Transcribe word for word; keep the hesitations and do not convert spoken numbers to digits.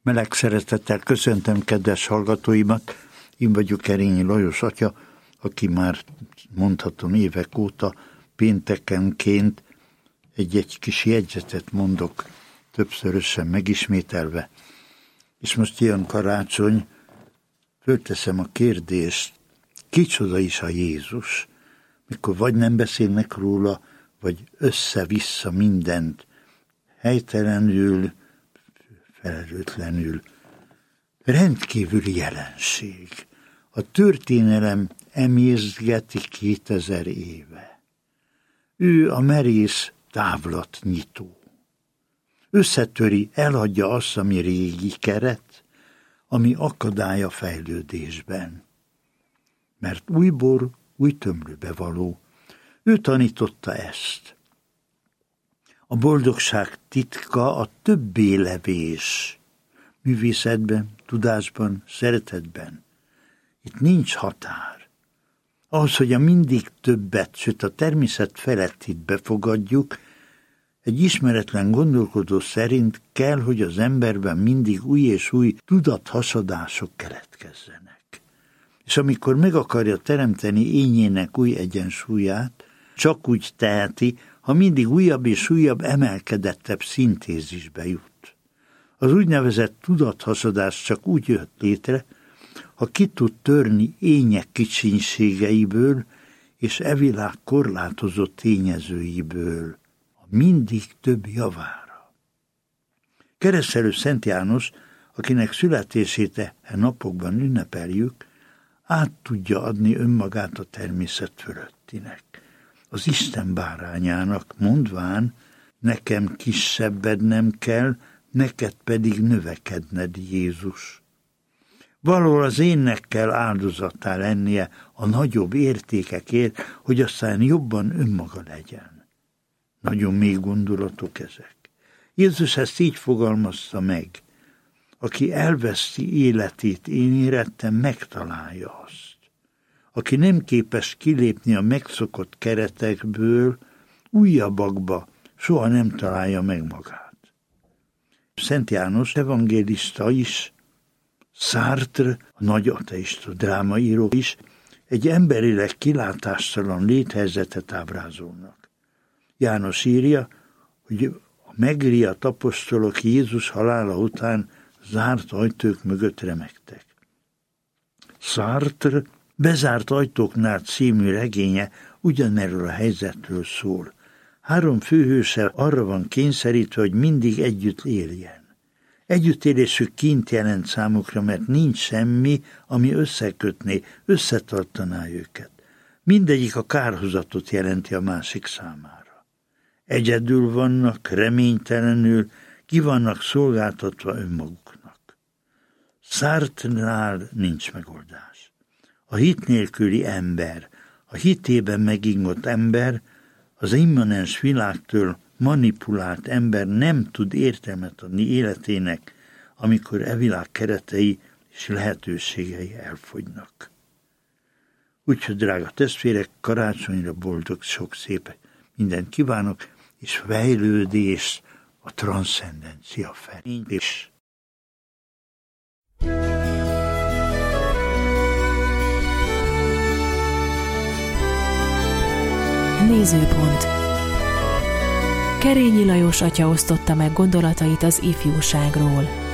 Meleg szeretettel köszöntöm kedves hallgatóimat, én vagyok Kerényi Lajos atya, aki már mondhatom évek óta péntekenként egy-egy kis jegyzetet mondok, többszörösen megismételve. És most jön karácsony, fölteszem a kérdést, kicsoda is a Jézus, mikor vagy nem beszélnek róla, vagy össze-vissza mindent, helytelenül, felelőtlenül. Rendkívüli jelenség. A történelem emészgeti kétezer éve. Ő a merész távlatnyitó. Összetöri, eladja azt, ami régi keret, ami akadály a fejlődésben. Mert új bor, új tömlőbe való. Ő tanította ezt. A boldogság titka a többélevés. Művészetben, tudásban, szeretetben. Itt nincs határ. Ahhoz, hogy a mindig többet, sőt a természet felettit befogadjuk, egy ismeretlen gondolkodó szerint kell, hogy az emberben mindig új és új tudathasadások keletkezzenek. És amikor meg akarja teremteni ényének új egyensúlyát, csak úgy teheti, ha mindig újabb és újabb emelkedettebb szintézisbe jut. Az úgynevezett tudathasadás csak úgy jött létre, ha ki tud törni ények kicsinségeiből és e világ korlátozott tényezőiből, a mindig több javára. Keresztelő Szent János, akinek születését e napokban ünnepeljük, át tudja adni önmagát a természet fölöttinek, az Isten bárányának, mondván, nekem kisebbednem kell, neked pedig növekedned, Jézus. Valahol az énnek kell áldozattá lennie a nagyobb értékekért, hogy aztán jobban önmaga legyen. Nagyon mély gondolatok ezek. Jézus ezt így fogalmazta meg. Aki elveszti életét, én érettem, megtalálja azt. Aki nem képes kilépni a megszokott keretekből, újabbakba soha nem találja meg magát. Szent János evangélista is, Sartre, a nagy ateista drámaíró is egy emberileg kilátástalan léthelyzetet ábrázolnak. János írja, hogy a megriadt apostolok Jézus halála után zárt ajtók mögött remegtek. Sartre Bezárt ajtóknál című regénye ugyanerről a helyzetről szól. Három főhőse arra van kényszerítve, hogy mindig együtt éljen. Együttélésük kint jelent számukra, mert nincs semmi, ami összekötné, összetartaná őket. Mindegyik a kárhozatot jelenti a másik számára. Egyedül vannak, reménytelenül, ki vannak szolgáltatva önmaguknak. Sartre-nál nincs megoldás. A hit nélküli ember, a hitében megingott ember, az immanens világtól manipulált ember nem tud értelmet adni életének, amikor e világ keretei és lehetőségei elfogynak. Úgyhogy, drága testvérek, karácsonyra boldog, sok szép mindent kívánok, és fejlődés a transzcendencia felé. És Nézőpont. Kerényi Lajos atya osztotta meg gondolatait az ifjúságról.